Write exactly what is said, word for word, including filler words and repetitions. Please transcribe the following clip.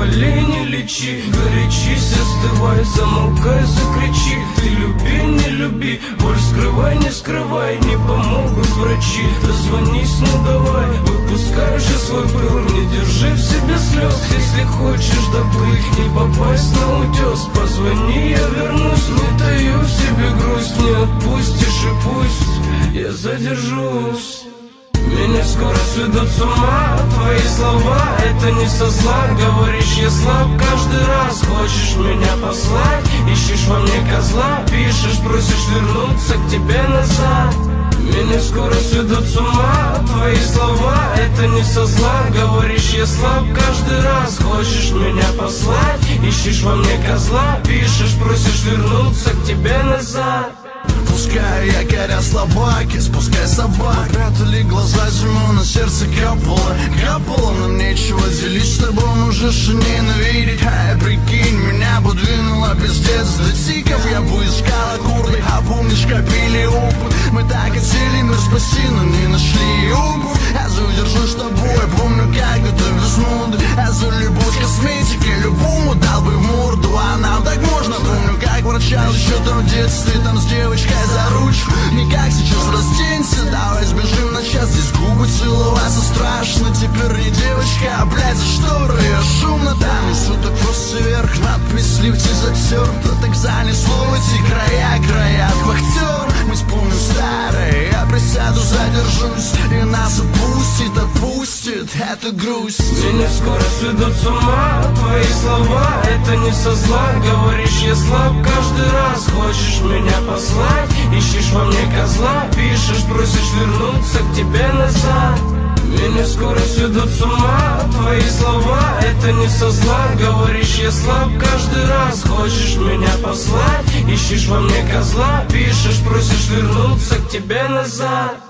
Болей не лечи, горячись, остывай, замолкай, закричи. Ты люби, не люби, боль скрывай, не скрывай, не помогут врачи. Дозвонись, ну давай, выпускай же свой пыл, не держи в себе слез. Если хочешь доплыть, не попасть на утес, позвони, я вернусь. Не таю в себе грусть, не отпустишь и пусть я задержусь. Меня скоро сведут с ума твои слова, это не со зла. Говоришь, я слаб каждый раз, хочешь меня послать, ищешь во мне козла, пишешь, просишь вернуться к тебе назад. Меня скоро сведут с ума твои слова, это не со зла. Говоришь, я слаб каждый раз, хочешь меня послать, ищешь во мне козла, пишешь, просишь вернуться к тебе назад. Пускай я горя слабаки, спускай собак. Прятали глаза, зиму на сердце капало, капало. Нам нечего делить с тобой, можешь и ненавидеть. Ай, прикинь, меня подвинуло пиздец до тиков. Я бы искал аккорды, а помнишь, копили опыт. Мы так хотели мир спасти, но не нашли обувь. Я задержусь с тобой, помню, как это без моды. А за любовь к косметике любому дал бы в морду. А нам так можно, помню, как врачал еще там в детстве, там с девочкой за ручку. Не как сейчас, разденься, давай сбежим на час. Здесь губы целоваться страшно, теперь не девочка, а блядь, за шторы я шумно. Там несу так просто вверх, надпись в лифте затерта. Так занесло в эти края, края от вахтер. Мы вспомним старое, я присяду, задержусь, и нас опустит, отпустит эта грусть. Меня скоро сведут с ума твои слова, это не со зла. Говоришь, я слаб каждый раз, хочешь меня послать, ищешь во мне козла, пишешь, просишь вернуться к тебе назад. Меня скоро сведут с ума твои слова, это не со зла. Говоришь, я слаб каждый раз, хочешь меня послать, ищешь во мне козла, пишешь, просишь вернуться к тебе назад.